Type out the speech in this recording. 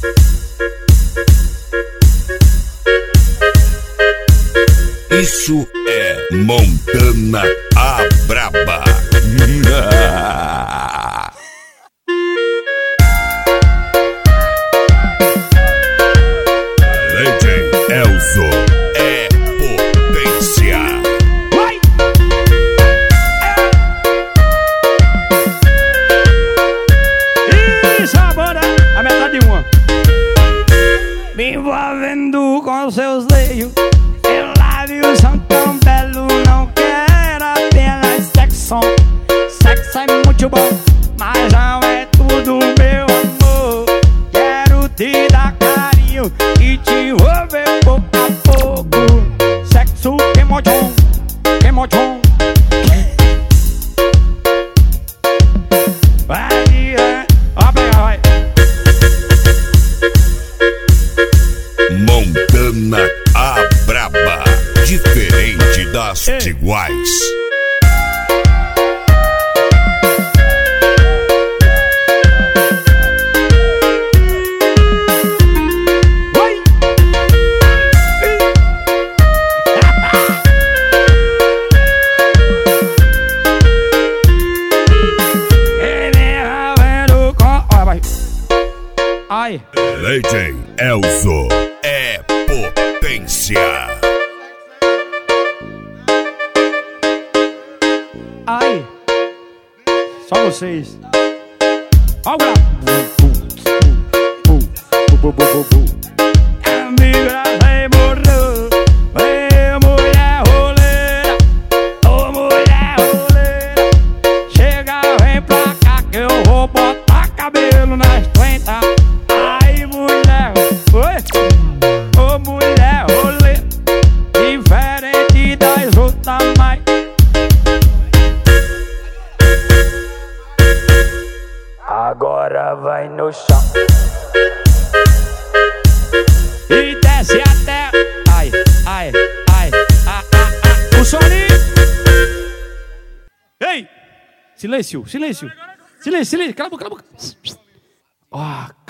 Isso é Montana a Braba. Legend Elzo é potência. Vai! E sabora a metade de uma. Me envolvendo com seus seios. Seus lábios são tão belos. Não quero apenas sexo. Sexo é muito bom, mas não é tudo, meu amor. Quero te dar carinho e te envolver pouco a pouco. Sexo queimodão, queimodão. Vai, ó, pega, vai. Montana a Braba, diferente das iguais. Ai. Legend Elzo é potência. Ai. Só vocês. Ó o grau. Amiga, você morreu. Ei, mulher roleira. Ô, mulher roleira. Chega, vem pra cá que eu vou botar cabelo nas 30. Ai, mulher. Oi. Ô, mulher roleira. Diferente das outras, mas agora vai no chão e desce até. Ai, ai, ai, o soninho. Ei! Silêncio, silêncio. Silêncio, silêncio. Cala a boca, cala a boca. Ó.